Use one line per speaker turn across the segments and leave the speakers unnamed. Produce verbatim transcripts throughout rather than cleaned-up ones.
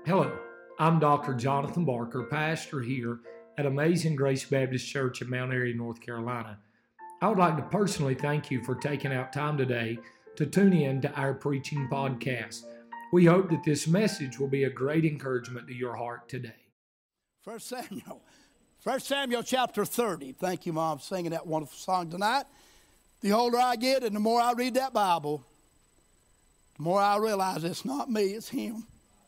Hello, I'm Doctor Jonathan Barker, pastor here at Amazing Grace Baptist Church in Mount Airy, North Carolina. I would like to personally thank you for taking out time today to tune in to our preaching podcast. We hope that this message will be a great encouragement to your heart today.
First Samuel, First Samuel chapter thirty. Thank you, Mom, for singing that wonderful song tonight. The older I get and the more I read that Bible, the more I realize it's not me, it's Him.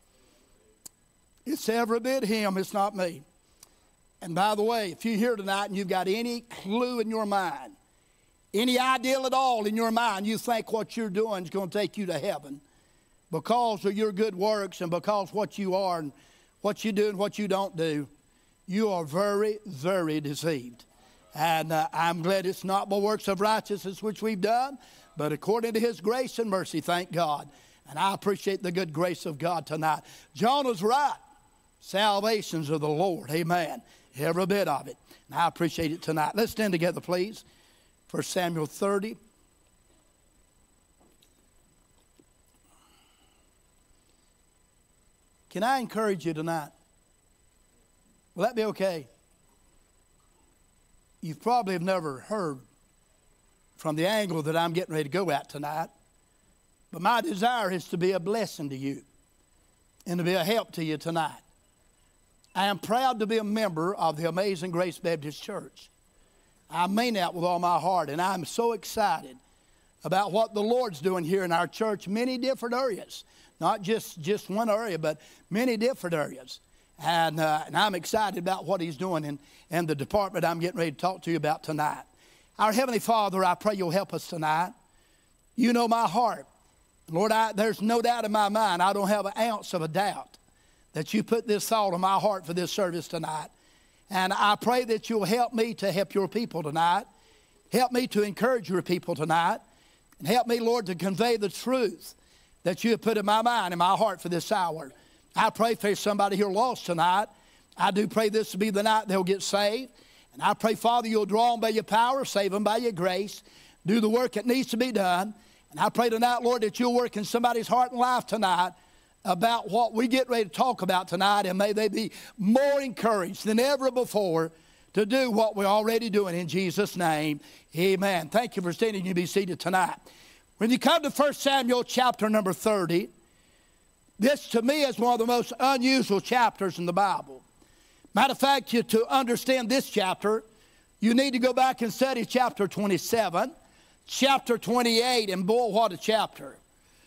It's every bit Him, it's not me. And by the way, if you're here tonight and you've got any clue in your mind, any ideal at all in your mind, you think what you're doing is going to take you to heaven because of your good works and because what you are and what you do and what you don't do, you are very, very deceived. And uh, I'm glad it's not by works of righteousness which we've done, but according to His grace and mercy, thank God. And I appreciate the good grace of God tonight. John was right. Salvation's of the Lord. Amen. Every bit of it. And I appreciate it tonight. Let's stand together, please. First Samuel thirty. Can I encourage you tonight? Will that be okay? You probably have never heard from the angle that I'm getting ready to go at tonight. But my desire is to be a blessing to you and to be a help to you tonight. I am proud to be a member of the Amazing Grace Baptist Church. I mean that with all my heart, and I'm so excited about what the Lord's doing here in our church, many different areas. Not just, just one area, but many different areas. And, uh, and I'm excited about what He's doing in, in the department I'm getting ready to talk to you about tonight. Our Heavenly Father, I pray You'll help us tonight. You know my heart. Lord, I, there's no doubt in my mind, I don't have an ounce of a doubt that You put this thought in my heart for this service tonight. And I pray that You'll help me to help Your people tonight. Help me to encourage Your people tonight. And help me, Lord, to convey the truth that You have put in my mind and my heart for this hour. I pray for somebody here lost tonight. I do pray this will be the night they'll get saved. And I pray, Father, You'll draw them by Your power, save them by Your grace, do the work that needs to be done. And I pray tonight, Lord, that You'll work in somebody's heart and life tonight about what we get ready to talk about tonight, and may they be more encouraged than ever before to do what we're already doing in Jesus' name. Amen. Thank you for standing. You be seated tonight. When you come to First Samuel chapter number thirty, this to me is one of the most unusual chapters in the Bible. Matter of fact, you, to understand this chapter, you need to go back and study chapter twenty-seven, chapter twenty-eight, and boy, what a chapter.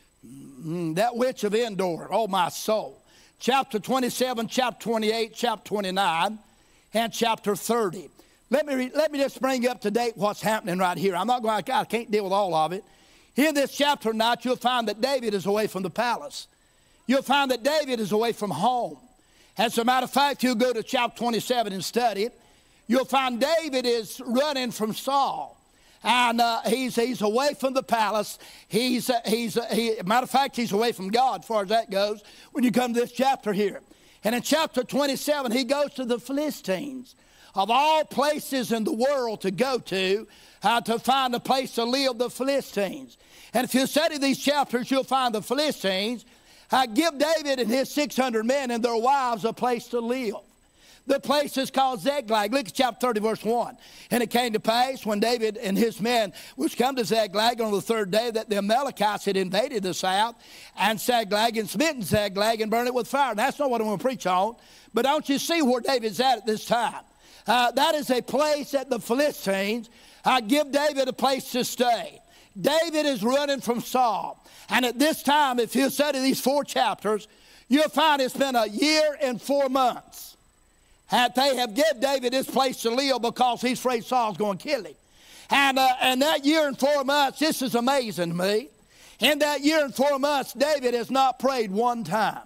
Mm, that witch of Endor, oh my soul. Chapter twenty-seven, chapter twenty-eight, chapter twenty-nine, and chapter thirty. Let me, re- let me just bring you up to date what's happening right here. I'm not going to, I can't deal with all of it. In this chapter tonight, you'll find that David is away from the palace. You'll find that David is away from home. As a matter of fact, you'll go to chapter twenty-seven and study it. You'll find David is running from Saul. And uh, he's, he's away from the palace. He's, uh, he's, uh, he, matter of fact, he's away from God as far as that goes when you come to this chapter here. And in chapter twenty-seven, he goes to the Philistines. Of all places in the world to go to, uh, to find a place to live, the Philistines. And if you study these chapters, you'll find the Philistines uh, give David and his six hundred men and their wives a place to live. The place is called Ziklag. Look at chapter thirty, verse one. And it came to pass when David and his men was come to Ziklag on the third day that the Amalekites had invaded the south and Ziklag and smitten Ziklag and burned it with fire. And that's not what I'm going to preach on. But don't you see where David's at at this time? Uh, that is a place that the Philistines uh, give David a place to stay. David is running from Saul. And at this time, if you study these four chapters, you'll find it's been a year and four months that they have given David this place to live because he's afraid Saul's going to kill him. And, uh, and that year and four months, this is amazing to me. In that year and four months, David has not prayed one time.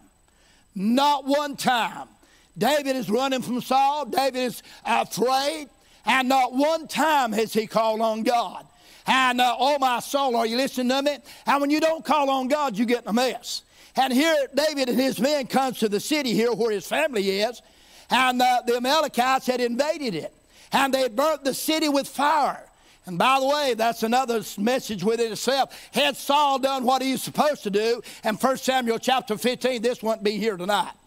Not one time. David is running from Saul. David is afraid. And not one time has he called on God. And uh, oh my soul, are you listening to me? And when you don't call on God, you get in a mess. And here David and his men comes to the city here where his family is. And uh, the Amalekites had invaded it. And they had burnt the city with fire. And by the way, that's another message within itself. Had Saul done what he was supposed to do, in First Samuel chapter fifteen, this wouldn't be here tonight.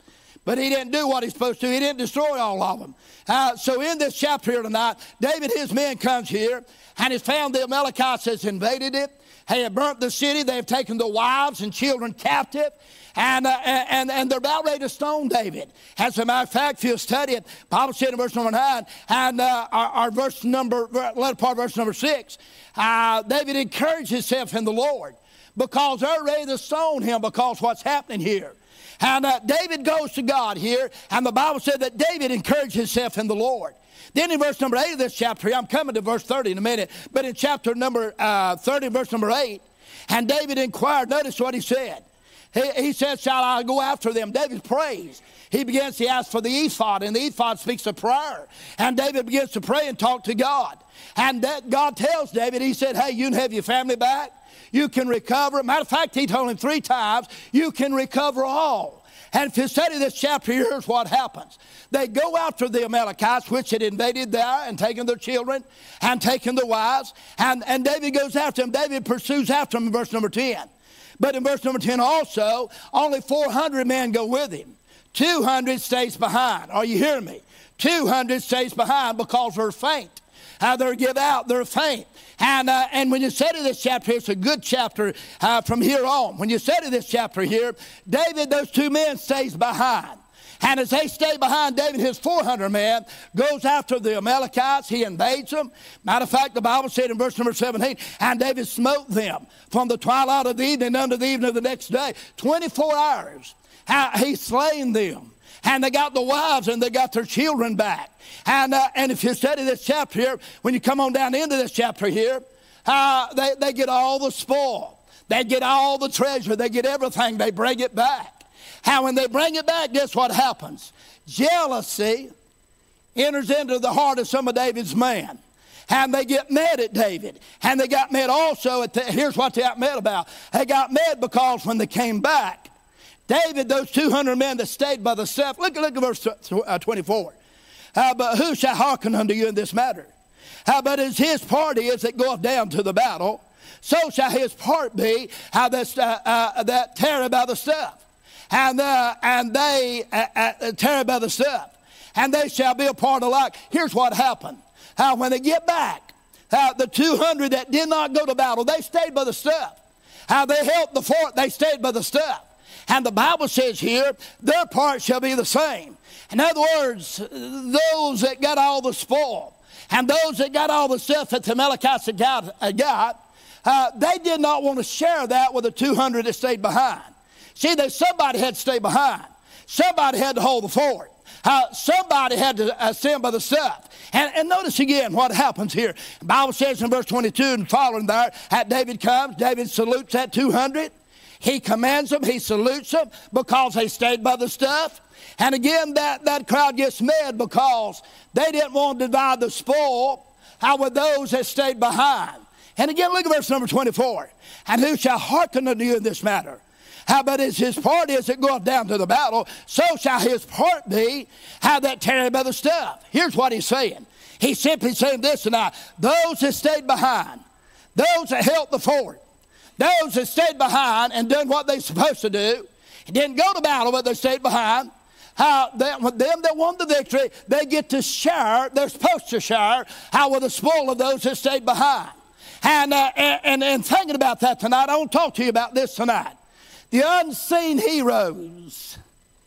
But he didn't do what he's supposed to. He didn't destroy all of them. Uh, so in this chapter here tonight, David, his men comes here, and has found the Amalekites has invaded it. They have burnt the city. They have taken the wives and children captive. And, uh, and, and they're about ready to stone David. As a matter of fact, if you study it, the Bible said in verse number nine, and uh, our, our verse number, latter part of verse number six, uh, David encouraged himself in the Lord because they're ready to stone him because what's happening here. And uh, David goes to God here, and the Bible said that David encouraged himself in the Lord. Then in verse number eight of this chapter, I'm coming to verse thirty in a minute, but in chapter number uh, thirty, verse number eight, and David inquired, notice what he said. He, he said, shall I go after them? David prays. He begins to ask for the ephod, and the ephod speaks of prayer. And David begins to pray and talk to God. And that God tells David, he said, hey, you can have your family back. You can recover. Matter of fact, he told him three times, you can recover all. And if you study this chapter, here's what happens. They go after the Amalekites, which had invaded there and taken their children and taken their wives. And, and David goes after them. David pursues after them in verse number ten. But in verse number ten also, only four hundred men go with him. two hundred stays behind. Are you hearing me? two hundred stays behind because they're faint. Uh, they're give out, they're faint. And, uh, and when you study this chapter, it's a good chapter uh, from here on. When you study this chapter here, David, those two men stays behind. And as they stay behind, David, his four hundred men, goes after the Amalekites. He invades them. Matter of fact, the Bible said in verse number seventeen, and David smote them from the twilight of the evening unto the evening of the next day. twenty-four hours. He slain them. And they got the wives and they got their children back. And, uh, and if you study this chapter here, when you come on down into this chapter here, uh, they, they get all the spoil. They get all the treasure. They get everything. They bring it back. How when they bring it back, guess what happens? Jealousy enters into the heart of some of David's men. And they get mad at David. And they got mad also at the, here's what they got mad about. They got mad because when they came back, David, those two hundred men that stayed by the staff, look, look at verse twenty-four. Uh, but who shall hearken unto you in this matter? Uh, but as his part is that goeth down to the battle, so shall his part be how that, uh, uh, that tear by the staff. And, uh, and they uh, uh, tear by the staff. And they shall be a part alike. Here's what happened. How when they get back, uh, the two hundred that did not go to battle, they stayed by the staff. How they held the fort, they stayed by the staff. And the Bible says here, their part shall be the same. In other words, those that got all the spoil and those that got all the stuff that the Amalekites had got, uh, got uh, they did not want to share that with the two hundred that stayed behind. See, that somebody had to stay behind. Somebody had to hold the fort. Uh, somebody had to uh, stand by the stuff. And, and notice again what happens here. The Bible says in verse twenty-two and following there, that David comes, David salutes that two hundred. He commands them, he salutes them because they stayed by the stuff. And again, that, that crowd gets mad because they didn't want to divide the spoil out with those that stayed behind. And again, look at verse number twenty-four. And who shall hearken unto you in this matter? How but as his part is that goeth down to the battle, so shall his part be how that tarry by the stuff. Here's what he's saying. He's simply saying this tonight. Those that stayed behind, those that held the fort, those that stayed behind and done what they're supposed to do, didn't go to battle, but they stayed behind. How they, them that won the victory, they get to share, they're supposed to share, how with the spoil of those that stayed behind. And, uh, and, and thinking about that tonight, I want to talk to you about this tonight. The unseen heroes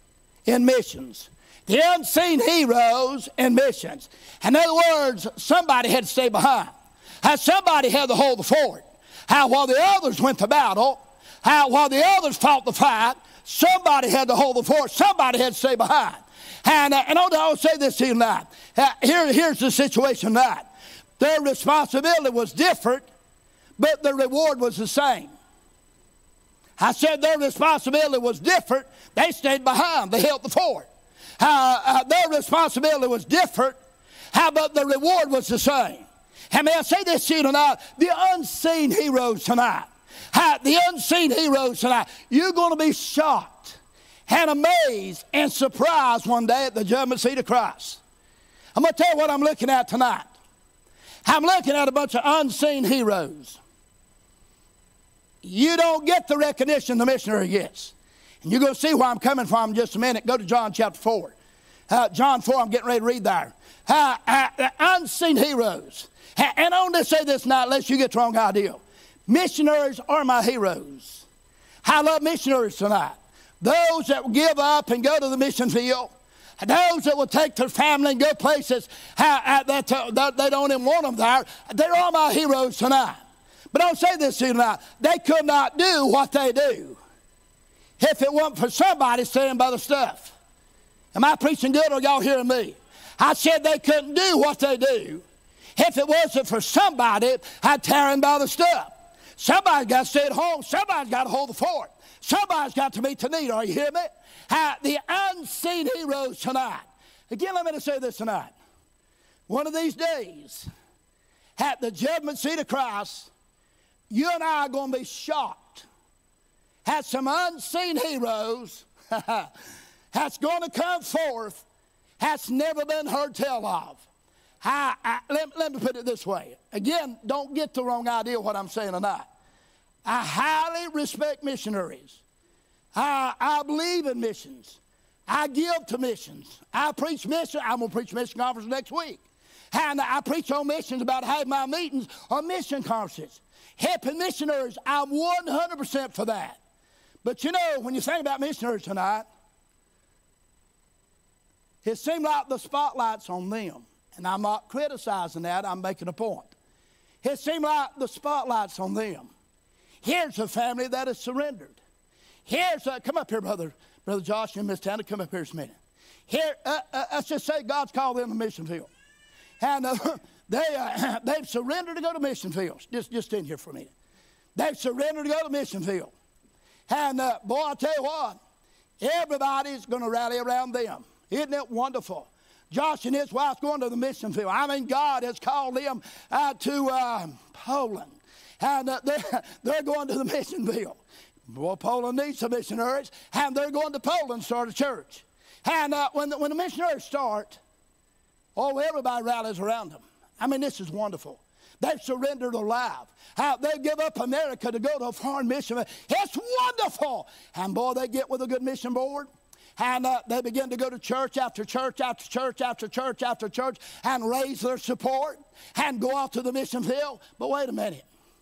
in missions. The unseen heroes in missions. In other words, somebody had to stay behind. How somebody had to hold the fort. How while the others went to battle, how while the others fought the fight, somebody had to hold the fort. Somebody had to stay behind. And, uh, and I'll say this to you tonight. Uh, here, here's the situation tonight. Their responsibility was different, but the reward was the same. I said their responsibility was different. They stayed behind. They held the fort. Uh, uh, their responsibility was different. How about the reward was the same? And may I say this to you tonight, the unseen heroes tonight, how, the unseen heroes tonight, you're going to be shocked and amazed and surprised one day at the judgment seat of Christ. I'm going to tell you what I'm looking at tonight. I'm looking at a bunch of unseen heroes. You don't get the recognition the missionary gets. And you're going to see where I'm coming from in just a minute. Go to John chapter four. Uh, John four, I'm getting ready to read there. Uh, uh, uh, unseen heroes. Uh, and I want to say this now, unless you get the wrong idea. Missionaries are my heroes. I love missionaries tonight. Those that will give up and go to the mission field. Those that will take their family and go places uh, uh, that, uh, that they don't even want them there. They're all my heroes tonight. But I'll say this to you tonight. They could not do what they do if it wasn't for somebody standing by the stuff. Am I preaching good, or are y'all hearing me? I said they couldn't do what they do if it wasn't for somebody tearing by the stuff. Somebody's got to stay at home. Somebody's got to hold the fort. Somebody's got to meet the need. Are you hearing me? Uh, the unseen heroes tonight. Again, let me just say this tonight. One of these days, at the judgment seat of Christ, you and I are going to be shocked at some unseen heroes that's going to come forth that's never been heard tell of. I, I, let, let me put it this way. Again, don't get the wrong idea of what I'm saying tonight. I highly respect missionaries. I, I believe in missions. I give to missions. I preach mission. I'm going to preach mission conference next week. And I preach on missions about having my meetings on mission conferences. Helping missionaries, I'm one hundred percent for that. But you know, when you think about missionaries tonight, it seems like the spotlight's on them. And I'm not criticizing that, I'm making a point. It seems like the spotlight's on them. Here's a family that has surrendered. Here's a, come up here, brother, brother Josh and Miss Tanner, come up here just a minute. Here, uh, uh, let's just say God's called them to mission field. And uh, they, uh, they've surrendered to go to mission fields. Just, just in here for a minute. They've surrendered to go to mission field. And uh, boy, I'll tell you what, everybody's going to rally around them. Isn't it wonderful? Josh and his wife's going to the mission field. I mean, God has called them uh, to uh, Poland. And uh, they're, they're going to the mission field. Well, Poland needs some missionaries. And they're going to Poland to start a church. And uh, when, the, when the missionaries start, oh, everybody rallies around them. I mean, this is wonderful. They've surrendered their life. How they give up America to go to a foreign mission. It's wonderful. And boy, they get with a good mission board. And uh, they begin to go to church after church after church after church after church and raise their support and go out to the mission field. But wait a minute.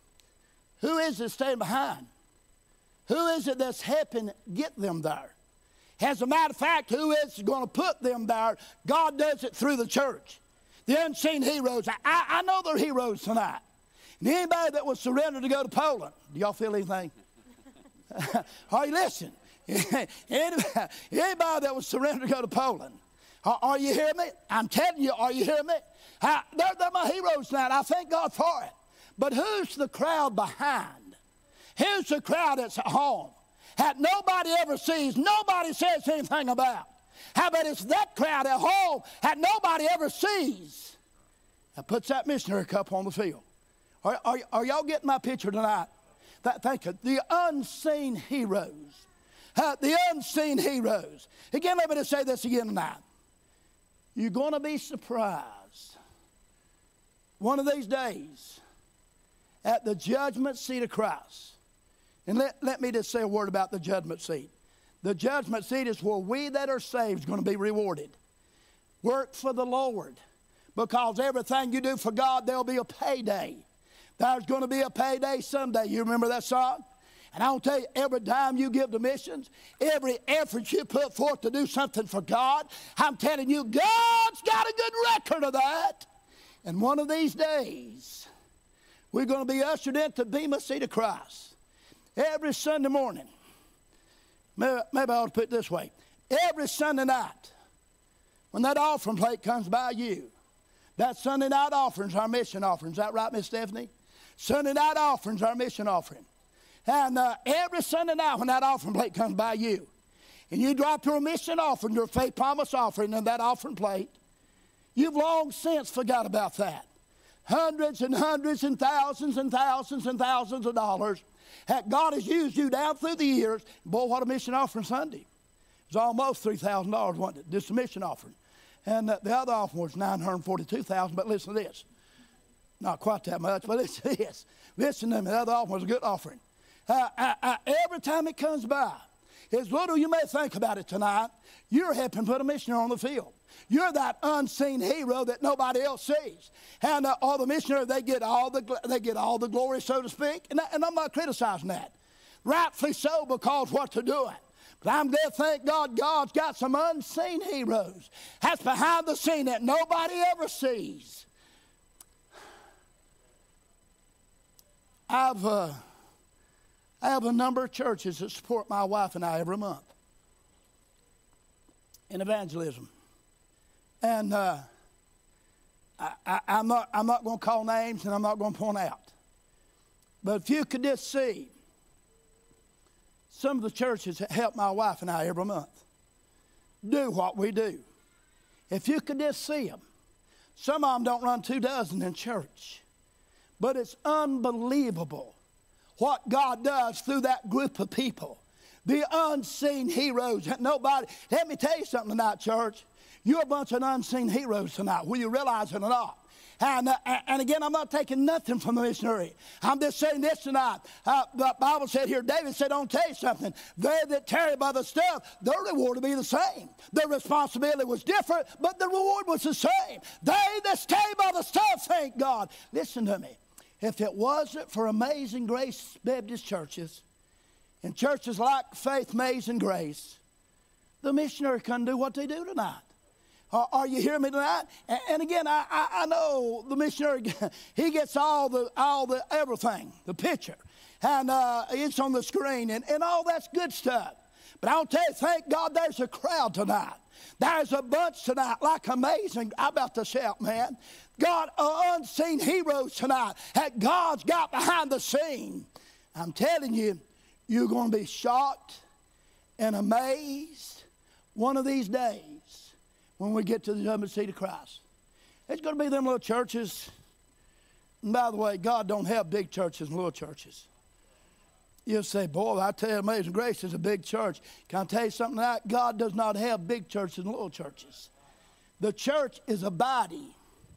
Who is it staying behind? Who is it that's helping get them there? As a matter of fact, who is going to put them there? God does it through the church. The unseen heroes. I, I know they're heroes tonight. And anybody that was surrendered to go to Poland, do y'all feel anything? Are you listening? anybody, anybody that was surrendered to go to Poland, are, are you hearing me? I'm telling you, are you hearing me? I, they're, they're my heroes tonight. I thank God for it. But who's the crowd behind? Who's the crowd that's at home? That nobody ever sees, nobody says anything about. How about it's that crowd at home that nobody ever sees that puts that missionary cup on the field? Are, are, are y'all getting my picture tonight? That, thank you. The unseen heroes. Uh, the unseen heroes. Again, let me just say this again tonight. You're going to be surprised one of these days at the judgment seat of Christ. And let, let me just say a word about the judgment seat. The judgment seat is where we that are saved is going to be rewarded. Work for the Lord. Because everything you do for God, there'll be a payday. There's going to be a payday someday. You remember that song? And I'll tell you, every dime you give to missions, every effort you put forth to do something for God, I'm telling you, God's got a good record of that. And one of these days, we're going to be ushered into the Bema seat of Christ. Every Sunday morning, maybe, maybe I ought to put it this way. Every Sunday night, when that offering plate comes by you, that Sunday night offering's our mission offering. Is that right, Miss Stephanie? Sunday night offering's our mission offering. And uh, every Sunday night when that offering plate comes by you, and you drop your mission offering, your faith promise offering in that offering plate, you've long since forgot about that. Hundreds and hundreds and thousands and thousands and thousands of dollars that God has used you down through the years. Boy, what a mission offering Sunday. It was almost three thousand dollars, wasn't it? Just a mission offering. And uh, the other offering was nine hundred forty-two thousand dollars, but listen to this. Not quite that much, but listen to this. Listen to me, the other offering was a good offering. Uh, uh, uh, every time it comes by, as little you may think about it tonight, you're helping put a missionary on the field. You're that unseen hero that nobody else sees. And uh, all the missionaries, they get all the, they get all the glory, so to speak. And, I, and I'm not criticizing that. Rightfully so, because what to do it. But I'm glad, thank God, God's got some unseen heroes. That's behind the scene that nobody ever sees. I've, uh, I have a number of churches that support my wife and I every month in evangelism. And uh, I, I, I'm not, I'm not going to call names and I'm not going to point out. But if you could just see some of the churches that help my wife and I every month do what we do. If you could just see them. Some of them don't run two dozen in church. But it's unbelievable what God does through that group of people. The unseen heroes that nobody... Let me tell you something tonight, church. You're a bunch of unseen heroes tonight, whether you realize it or not. And, uh, and again, I'm not taking nothing from the missionary. I'm just saying this tonight. Uh, the Bible said here, David said, don't tell you something. They that tarry by the stuff, their reward will be the same. Their responsibility was different, but the reward was the same. They that stay by the stuff, thank God. Listen to me. If it wasn't for Amazing Grace Baptist churches and churches like Faith, Amazing Grace, the missionary couldn't do what they do tonight. Uh, are you hearing me tonight? And, and again, I, I, I know the missionary, he gets all the all the everything, the picture, and uh, it's on the screen, and, and all that's good stuff. But I'll tell you, thank God there's a crowd tonight. There's a bunch tonight, like amazing. I'm about to shout, man. God, uh, unseen heroes tonight that God's got behind the scene. I'm telling you, you're going to be shocked and amazed one of these days when we get to the judgment seat of Christ. It's going to be them little churches. And by the way, God don't have big churches and little churches. You'll say, boy, I tell you, Amazing Grace is a big church. Can I tell you something like God does not have big churches and little churches. The church is a body.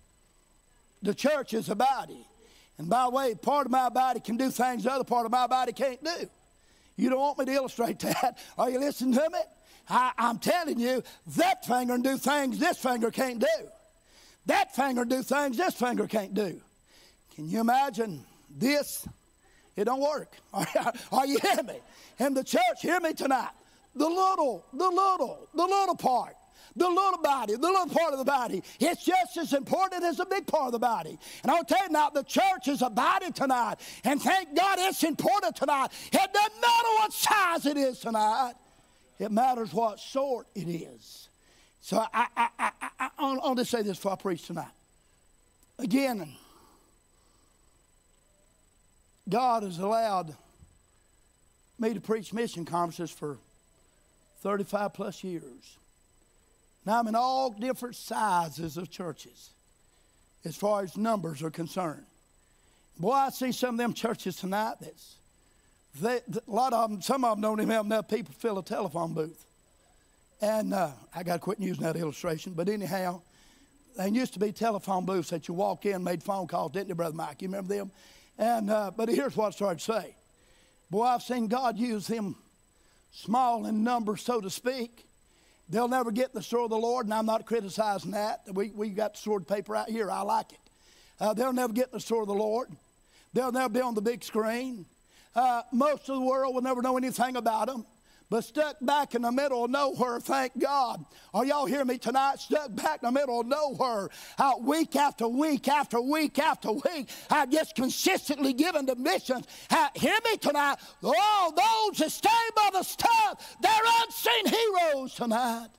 The church is a body. And by the way, part of my body can do things the other part of my body can't do. You don't want me to illustrate that. Are you listening to me? I, I'm telling you, that finger can do things this finger can't do. That finger do things this finger can't do. Can you imagine this? It don't work. Are, are you hearing me? And the church, hear me tonight. The little, the little, the little part, the little body, the little part of the body, it's just as important as the big part of the body. And I'll tell you now, the church is a body tonight. And thank God it's important tonight. It doesn't matter what size it is tonight. It matters what sort it is. So I, I, I, I, I, I'll just say this before I preach tonight. Again, God has allowed me to preach mission conferences for thirty-five plus years. Now I'm in all different sizes of churches as far as numbers are concerned. Boy, I see some of them churches tonight that's, they, a lot of them, some of them don't even have enough people to fill a telephone booth. And uh, I got to quit using that illustration, but anyhow, there used to be telephone booths that you walk in and made phone calls, didn't you, Brother Mike? You remember them? And uh, but here's what I started to say. Boy, I've seen God use them small in number, so to speak. They'll never get in the store of the Lord, and I'm not criticizing that. We, we got the sword paper out here. I like it. Uh, they'll never get in the store of the Lord. They'll never be on the big screen. Uh, most of the world will never know anything about them. But stuck back in the middle of nowhere, thank God. Are y'all hearing me tonight? Stuck back in the middle of nowhere, uh, week after week after week after week, I just consistently given to missions. Uh, hear me tonight? All those that stay by the stuff, they're unseen heroes tonight.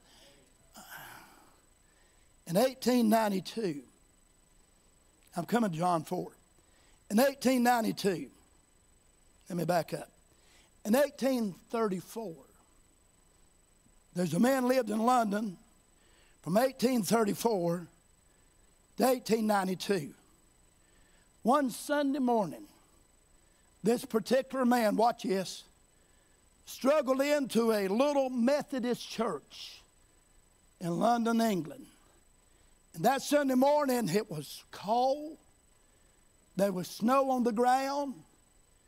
In eighteen ninety-two, I'm coming to John four. In eighteen ninety-two, let me back up. In eighteen thirty-four, there's a man lived in London from eighteen thirty-four to eighteen ninety-two. One Sunday morning, this particular man, watch this, struggled into a little Methodist church in London, England. And that Sunday morning, it was cold. There was snow on the ground.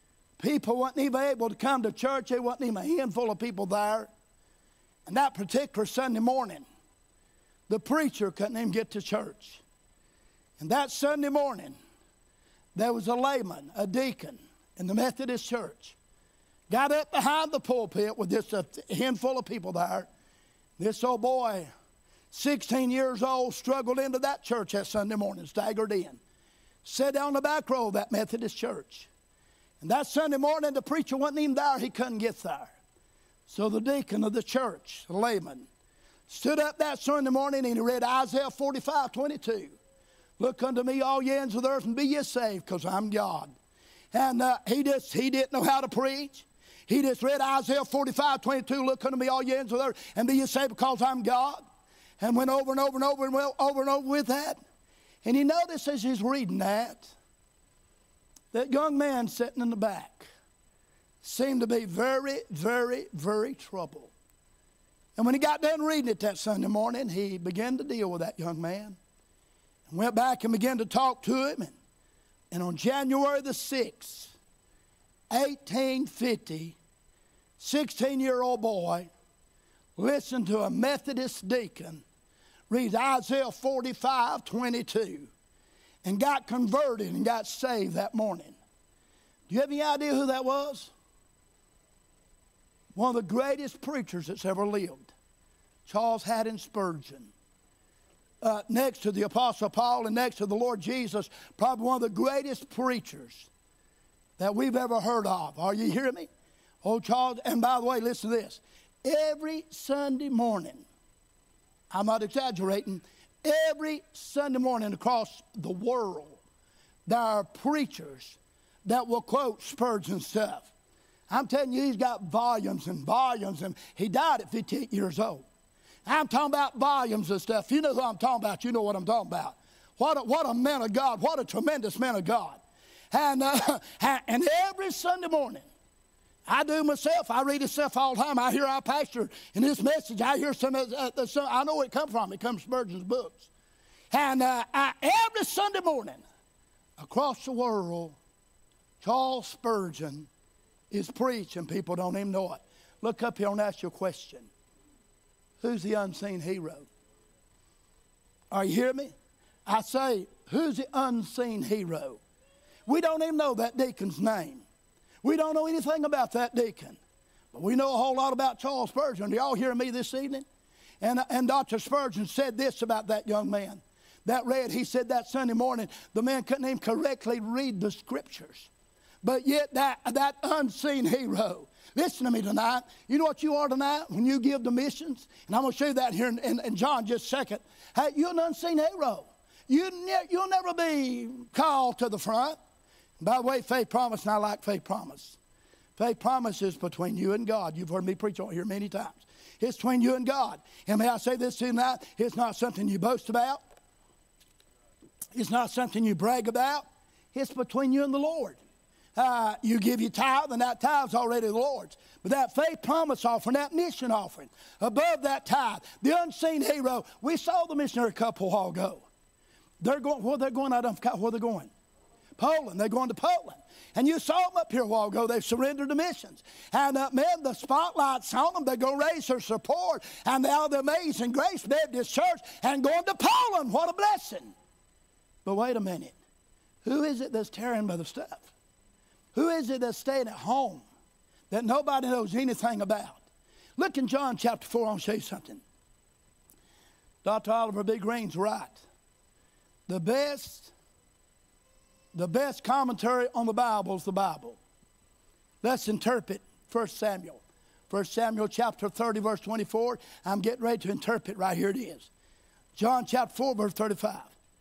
People wasn't even able to come to church. There wasn't even a handful of people there. And that particular Sunday morning, the preacher couldn't even get to church. And that Sunday morning, there was a layman, a deacon in the Methodist church, got up behind the pulpit with just a handful of people there. This old boy, sixteen years old, struggled into that church that Sunday morning, staggered in, sat down the back row of that Methodist church. And that Sunday morning, the preacher wasn't even there. He couldn't get there. So the deacon of the church, the layman, stood up that Sunday morning and he read Isaiah forty-five, twenty-two. Look unto me, all ye ends of the earth, and be ye saved, because I'm God. And uh, he just he didn't know how to preach. He just read Isaiah forty-five, twenty-two. Look unto me, all ye ends of the earth, and be ye saved, because I'm God. And went over and over and over and well, over and over with that. And he noticed as he's reading that, that young man sitting in the back seemed to be very, very, very troubled. And when he got done reading it that Sunday morning, he began to deal with that young man. And went back and began to talk to him. And, and on January the sixth, eighteen fifty, sixteen-year-old boy listened to a Methodist deacon read Isaiah forty-five, twenty-two, and got converted and got saved that morning. Do you have any idea who that was? One of the greatest preachers that's ever lived, Charles Haddon Spurgeon. Uh, next to the Apostle Paul and next to the Lord Jesus, probably one of the greatest preachers that we've ever heard of. Are you hearing me? Oh, Charles, and by the way, listen to this. Every Sunday morning, I'm not exaggerating, every Sunday morning across the world, there are preachers that will quote Spurgeon stuff. I'm telling you, he's got volumes and volumes, and he died at fifty-eight years old. I'm talking about volumes of stuff. You know who I'm talking about. You know what I'm talking about. What a, what a man of God. What a tremendous man of God. And, uh, and every Sunday morning, I do myself. I read this stuff all the time. I hear our pastor in this message. I hear some of uh, the, some, I know where it comes from. It comes from Spurgeon's books. And uh, I, every Sunday morning, across the world, Charles Spurgeon is preaching. People don't even know it. Look up here and ask you a question. Who's the unseen hero? Are you hearing me? I say, who's the unseen hero? We don't even know that deacon's name. We don't know anything about that deacon. But we know a whole lot about Charles Spurgeon. Do y'all hear me this evening? And, and Doctor Spurgeon said this about that young man. That read, he said that Sunday morning, the man couldn't even correctly read the scriptures. But yet that, that unseen hero, listen to me tonight. You know what you are tonight when you give the missions? And I'm going to show you that here in, in, in John just a second. Hey, you're an unseen hero. You ne- you'll never be called to the front. By the way, faith promise, and I like faith promise. Faith promise is between you and God. You've heard me preach on here many times. It's between you and God. And may I say this tonight? It's not something you boast about. It's not something you brag about. It's between you and the Lord. Uh, you give your tithe, and that tithe's already the Lord's. But that faith promise offering, that mission offering, above that tithe, the unseen hero, we saw the missionary couple a while ago. They're going, where they're going, I don't forget where they're going. Poland. They're going to Poland. And you saw them up here a while ago. They've surrendered to missions. And uh, man, the spotlight's on them. They're going to raise their support. And now the Amazing Grace Baptist Church and going to Poland. What a blessing. But wait a minute. Who is it that's tearing by the stuff? Who is it that's staying at home that nobody knows anything about? Look in John chapter four. I'll show you something. Doctor Oliver B. Green's right. The best, the best commentary on the Bible is the Bible. Let's interpret First Samuel. First Samuel chapter thirty, verse twenty-four. I'm getting ready to interpret right here it is. John chapter four, verse thirty-five.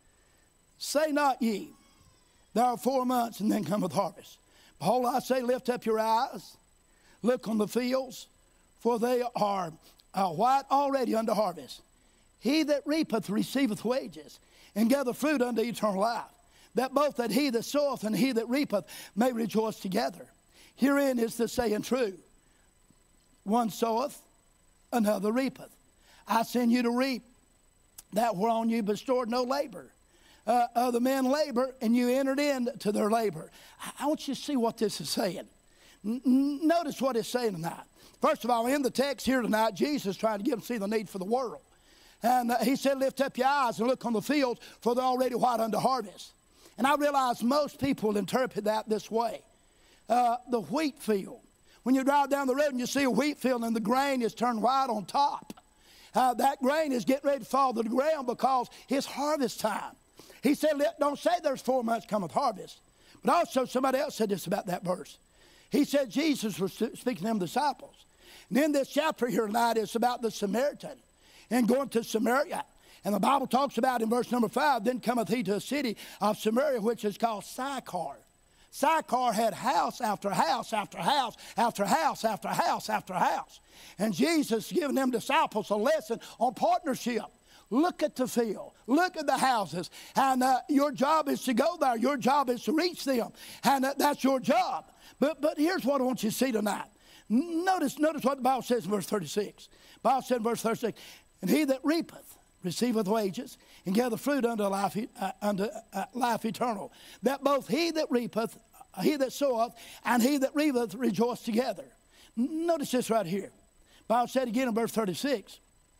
Say not ye, there are four months and then cometh harvest. Behold, I say, lift up your eyes, look on the fields, for they are uh, white already unto harvest. He that reapeth receiveth wages, and gather fruit unto eternal life, that both that he that soweth and he that reapeth may rejoice together. Herein is the saying true. One soweth, another reapeth. I send you to reap that whereon you bestowed no labor. Uh, other men labor, and you entered into their labor. I, I want you to see what this is saying. N- n- notice what it's saying tonight. First of all, in the text here tonight, Jesus is trying to get them to see the need for the world. And uh, he said, lift up your eyes and look on the fields, for they're already white unto harvest. And I realize most people interpret that this way. Uh, the wheat field. When you drive down the road and you see a wheat field and the grain is turned white on top, uh, that grain is getting ready to fall to the ground because it's harvest time. He said, don't say there's four months cometh harvest. But also somebody else said this about that verse. He said Jesus was speaking to them disciples. And in this chapter here tonight, it's about the Samaritan and going to Samaria. And the Bible talks about in verse number five, then cometh he to a city of Samaria, which is called Sychar. Sychar had house after house after house after house after house after house. And Jesus giving them disciples a lesson on partnership. Look at the field. Look at the houses. And uh, your job is to go there. Your job is to reach them. And uh, that's your job. But, but here's what I want you to see tonight. Notice, notice what the Bible says in verse thirty-six. The Bible said in verse thirty-six, and he that reapeth receiveth wages, and gather fruit unto life, uh, unto, uh, life eternal. That both he that reapeth, he that soweth, and he that reapeth rejoice together. Notice this right here. The Bible said again in verse thirty-six,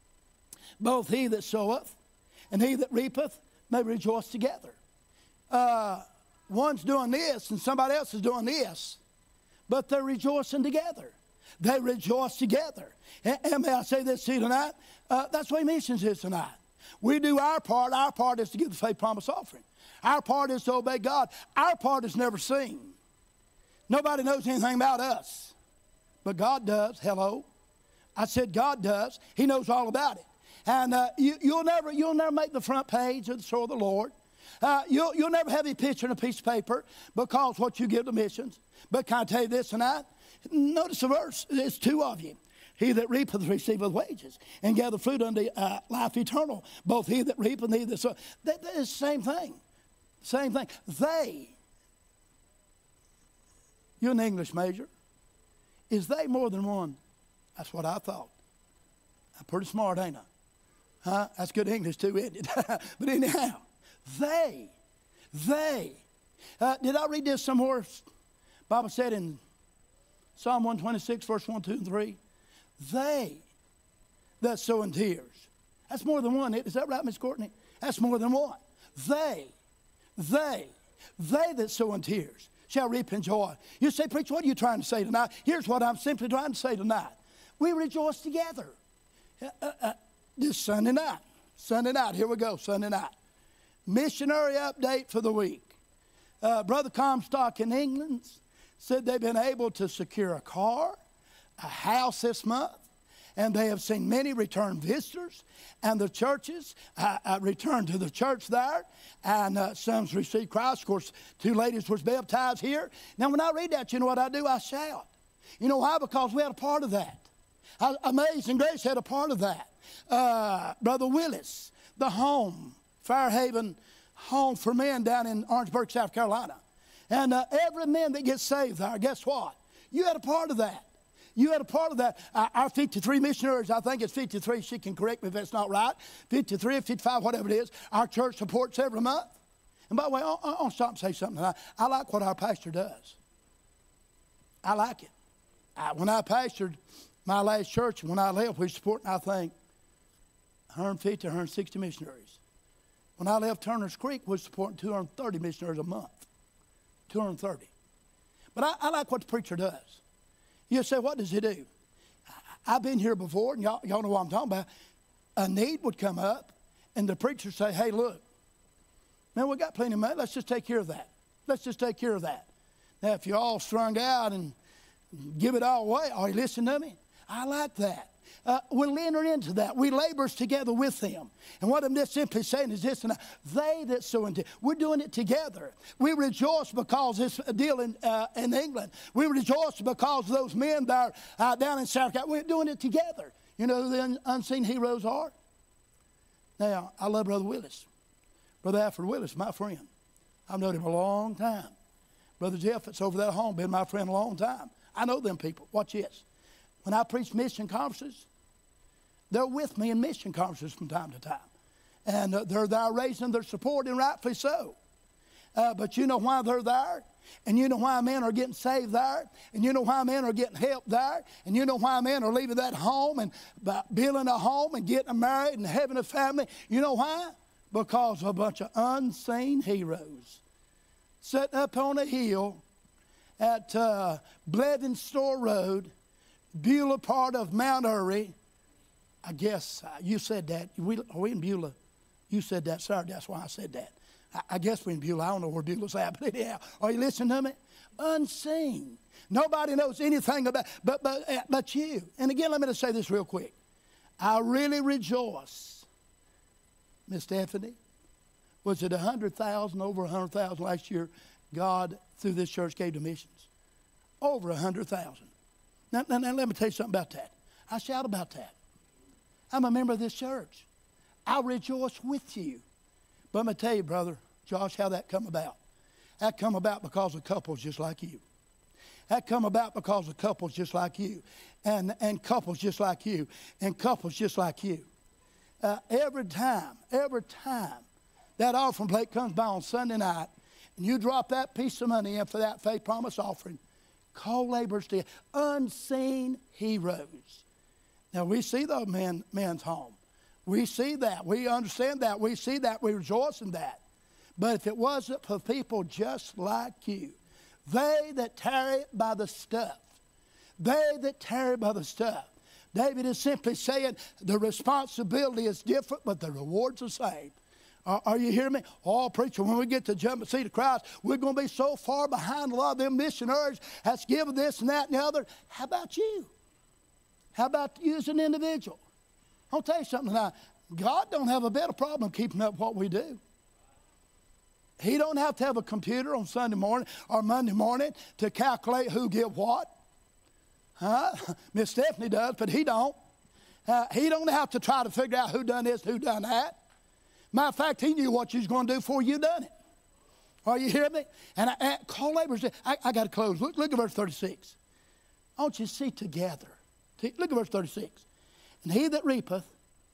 both he that soweth and he that reapeth may rejoice together. Uh, one's doing this and somebody else is doing this, but they're rejoicing together. They rejoice together. And, and may I say this to you tonight? Uh, that's the way missions is tonight. We do our part. Our part is to give the faith promise offering. Our part is to obey God. Our part is never seen. Nobody knows anything about us, but God does. Hello. I said God does. He knows all about it. And uh, you, you'll never, you'll never make the front page of the Sword of the Lord. Uh, you'll, you'll never have a picture in a piece of paper because what you give to missions. But can I tell you this tonight? Notice the verse. It's two of you. He that reapeth receiveth wages, and gather fruit unto uh, life eternal. Both he that reapeth and he that soweth. That, that is the same thing. Same thing. They. You're an English major. Is they more than one? That's what I thought. I'm pretty smart, ain't I? Huh? That's good English too, isn't it? But anyhow, they. They. Uh, did I read this somewhere? Bible said in Psalm one twenty-six, verse one, two, and three. They that sow in tears. That's more than one. Is that right, Miss Courtney? That's more than one. They, they, they that sow in tears shall reap in joy. You say, preacher, what are you trying to say tonight? Here's what I'm simply trying to say tonight. We rejoice together. Uh, uh, uh, this Sunday night. Sunday night. Here we go. Sunday night. Missionary update for the week. Uh, Brother Comstock in England said they've been able to secure a car, a house this month, and they have seen many return visitors, and the churches uh, uh, returned to the church there, and uh, some's received Christ. Of course, two ladies was baptized here. Now, when I read that, you know what I do? I shout. You know why? Because we had a part of that. Uh, Amazing Grace had a part of that. Uh, Brother Willis, the home, Fairhaven home for men down in Orangeburg, South Carolina. And uh, every man that gets saved there, guess what? You had a part of that. You had a part of that. Uh, our fifty-three missionaries, I think it's fifty-three, she can correct me if that's not right, fifty-three or fifty-five, whatever it is, our church supports every month. And by the way, I'll, I'll stop and say something tonight. I like what our pastor does. I like it. I, when I pastored my last church, when I left, we were supporting, I think, one hundred fifty, one hundred sixty missionaries. When I left Turner's Creek, we were supporting two hundred thirty missionaries a month. two hundred thirty. But I, I like what the preacher does. You say, what does he do? I've been here before, and y'all, y'all know what I'm talking about. A need would come up, and the preacher would say, hey, look, man, we got plenty of money. Let's just take care of that. Let's just take care of that. Now, if you're all strung out and give it all away, are you listening to me? I like that. Uh, we'll enter into that. We labor together with them. And what I'm just simply saying is this, and they that sow into, we're doing it together. We rejoice because this deal in, uh, in England. We rejoice because those men there uh, down in South Carolina, we're doing it together. You know who the un- unseen heroes are? Now, I love Brother Willis. Brother Alfred Willis, my friend. I've known him a long time. Brother Jeff, that's over there at home, been my friend a long time. I know them people. Watch this. When I preach mission conferences, they're with me in mission conferences from time to time. And uh, they're there raising their support, and rightfully so. Uh, but you know why they're there? And you know why men are getting saved there? And you know why men are getting help there? And you know why men are leaving that home and building a home and getting married and having a family? You know why? Because of a bunch of unseen heroes sitting up on a hill at uh, Blevins Store Road, Beulah part of Mount Airy. I guess uh, you said that. We, are we in Beulah? You said that. Sorry, that's why I said that. I, I guess we're in Beulah. I don't know where Beulah's at, but anyhow, are you listening to me? Unseen. Nobody knows anything about but, but, uh, but you. And again, let me just say this real quick. I really rejoice, Miss Stephanie. Was it one hundred thousand, over one hundred thousand last year, God, through this church, gave to missions? Over one hundred thousand. Now, now, now, let me tell you something about that. I shout about that. I'm a member of this church. I rejoice with you. But I'm going to tell you, brother, Josh, how that come about. That come about because of couples just like you. That come about because of couples just like you. And, and couples just like you. And couples just like you. Uh, every time, every time, that offering plate comes by on Sunday night, and you drop that piece of money in for that faith promise offering, co-laborers to unseen heroes. Now, we see the men, men's home. We see that. We understand that. We see that. We rejoice in that. But if it wasn't for people just like you, they that tarry by the stuff, they that tarry by the stuff, David is simply saying the responsibility is different, but the reward's the same. Are, are you hearing me? Oh, preacher, when we get to judgment seat of Christ, we're going to be so far behind a lot of them missionaries that's given this and that and the other. How about you? How about you as an individual? I'll tell you something now. God don't have a bit of problem keeping up what we do. He don't have to have a computer on Sunday morning or Monday morning to calculate who get what. Huh? Miss Stephanie does, but he don't. Uh, he don't have to try to figure out who done this, who done that. Matter of fact, he knew what you was going to do before you done it. Are you hearing me? And I, I call laborers. I, I got to close. Look, look at verse thirty-six. I want you to see together. Look at verse thirty-six. And he that reapeth,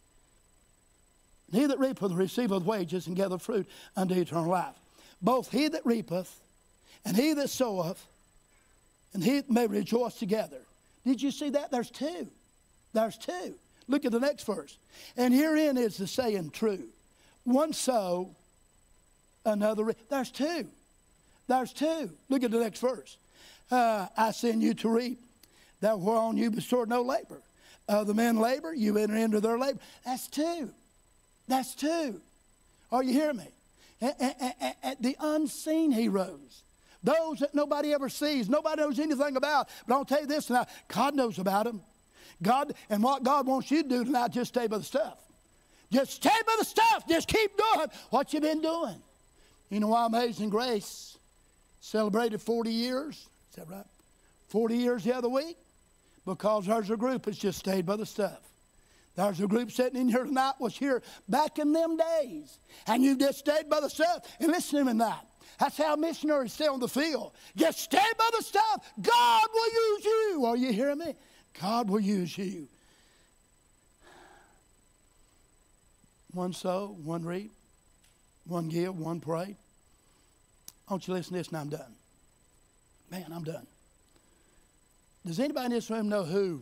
and he that reapeth receiveth wages and gathereth fruit unto eternal life. Both he that reapeth and he that soweth, and he may rejoice together. Did you see that? There's two. There's two. Look at the next verse. And herein is the saying true. One sow, another reap. There's two. There's two. Look at the next verse. Uh, I send you to reap that whereon you bestowed no labor. Other men labor, you enter into their labor. That's two. That's two. Are you hearing me? And, and, and, and the unseen heroes. Those that nobody ever sees, nobody knows anything about. But I'll tell you this tonight, God knows about them. God, and what God wants you to do tonight, just stay by the stuff. Just stay by the stuff. Just keep doing what you've been doing. You know why Amazing Grace celebrated forty years? Is that right? forty years the other week? Because there's a group that's just stayed by the stuff. There's a group sitting in here tonight was here back in them days. And you just stayed by the stuff. And listen to me tonight. That's how missionaries stay on the field. Just stay by the stuff. God will use you. Are you hearing me? God will use you. One sow, one reap, one give, one pray. I want you to listen to this and I'm done. Man, I'm done. Does anybody in this room know who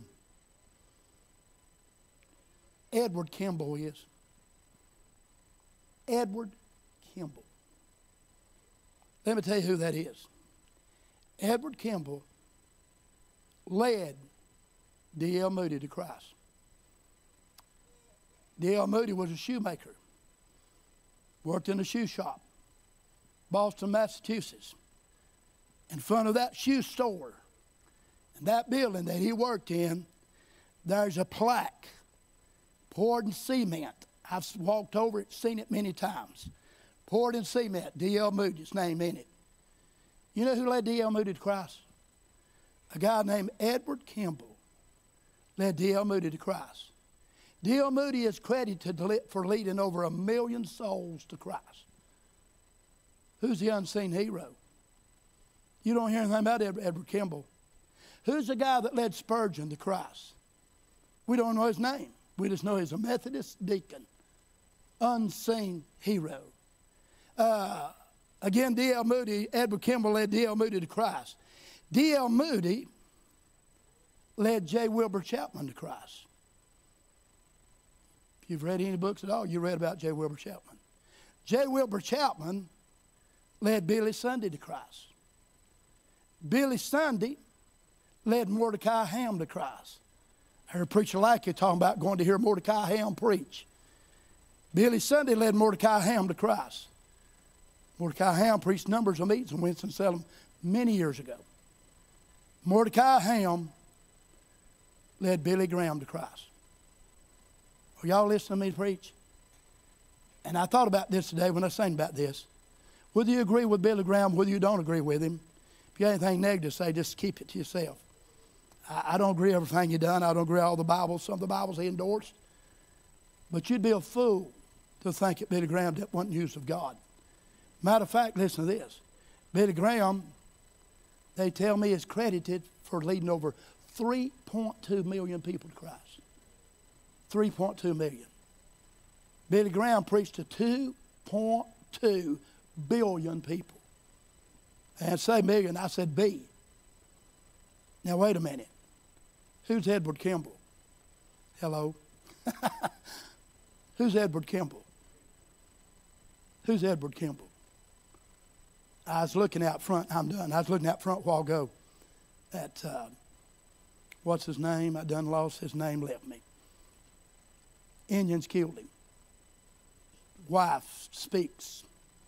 Edward Kimball is? Edward Kimball. Let me tell you who that is. Edward Kimball led D L Moody to Christ. D L Moody was a shoemaker. Worked in a shoe shop. Boston, Massachusetts. In front of that shoe store, in that building that he worked in, there's a plaque poured in cement. I've walked over it, seen it many times. Poured in cement, D L Moody's name in it. You know who led D L Moody to Christ? A guy named Edward Kimball led D L Moody to Christ. D L Moody is credited for leading over a million souls to Christ. Who's the unseen hero? You don't hear anything about Edward Kimball. Who's the guy that led Spurgeon to Christ? We don't know his name. We just know he's a Methodist deacon. Unseen hero. Uh, Again, D L Moody, Edward Kimball led D L Moody to Christ. D L Moody led J. Wilbur Chapman to Christ. If you've read any books at all, you read about J. Wilbur Chapman. J. Wilbur Chapman led Billy Sunday to Christ. Billy Sunday led Mordecai Ham to Christ. I heard a preacher like you talking about going to hear Mordecai Ham preach. Billy Sunday led Mordecai Ham to Christ. Mordecai Ham preached numbers of meetings in Winston-Salem many years ago. Mordecai Ham led Billy Graham to Christ. Are y'all listening to me preach? And I thought about this today when I was saying about this. Whether you agree with Billy Graham, whether you don't agree with him, if you have anything negative to say, just keep it to yourself. I, I don't agree with everything you've done. I don't agree with all the Bibles. Some of the Bibles he endorsed. But you'd be a fool to think that Billy Graham wasn't used of God. Matter of fact, listen to this. Billy Graham, they tell me, is credited for leading over three point two million people to Christ. three point two million. Billy Graham preached to two point two billion people. And say million, I said B. Now wait a minute. Who's Edward Kimball? Hello? Who's Edward Kimball? Who's Edward Kimball? I was looking out front. I'm done. I was looking out front a while ago at, uh, what's his name? I done lost his name, left me. Indians killed him. Wife speaks.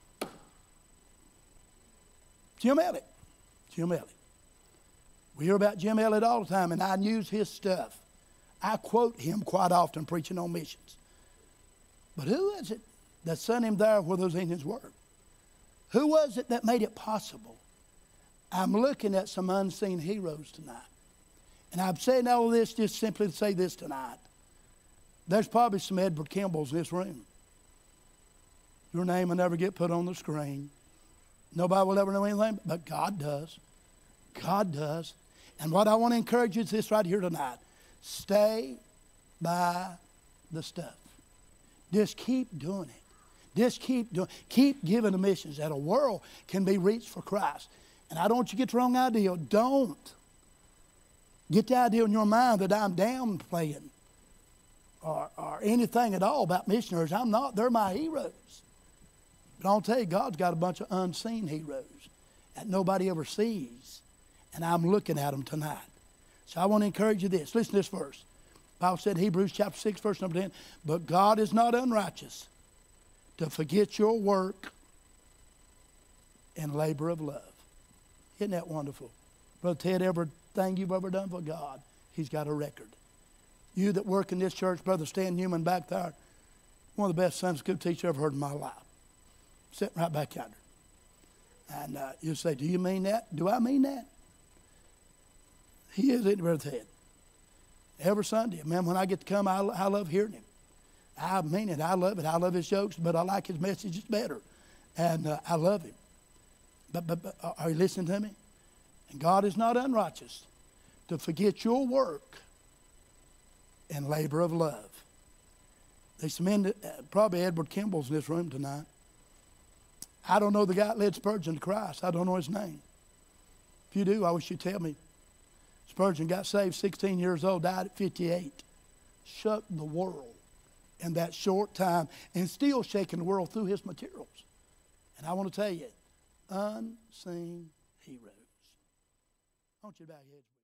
Jim Elliott. Jim Elliott. We hear about Jim Elliott all the time, and I use his stuff. I quote him quite often preaching on missions. But who is it that sent him there where those Indians were? Who was it that made it possible? I'm looking at some unseen heroes tonight. And I'm saying all of this just simply to say this tonight. There's probably some Edward Kimballs in this room. Your name will never get put on the screen. Nobody will ever know anything, but God does. God does. And what I want to encourage you is this right here tonight. Stay by the stuff. Just keep doing it. Just keep doing, keep giving the missions that a world can be reached for Christ. And I don't want you to get the wrong idea. Don't get the idea in your mind that I'm downplaying or, or anything at all about missionaries. I'm not. They're my heroes. But I'll tell you, God's got a bunch of unseen heroes that nobody ever sees. And I'm looking at them tonight. So I want to encourage you this. Listen to this verse. The Bible said in Hebrews chapter six, verse number ten, but God is not unrighteous to forget your work and labor of love. Isn't that wonderful? Brother Ted, everything you've ever done for God, he's got a record. You that work in this church, Brother Stan Newman back there, one of the best Sunday school teachers I've ever heard in my life. Sitting right back yonder. And uh, you say, do you mean that? Do I mean that? He is, isn't Brother Ted? Every Sunday. Man, when I get to come, I, I love hearing him. I mean it. I love it. I love his jokes, but I like his messages better. And uh, I love him. But, but, but are you listening to me? And God is not unrighteous to forget your work and labor of love. There's some men, that, uh, probably Edward Kimball's in this room tonight. I don't know the guy that led Spurgeon to Christ. I don't know his name. If you do, I wish you'd tell me. Spurgeon got saved sixteen years old, died at fifty-eight. Shook the world in that short time and still shaking the world through his materials. And I want to tell you, unseen heroes. I want you to bow your heads.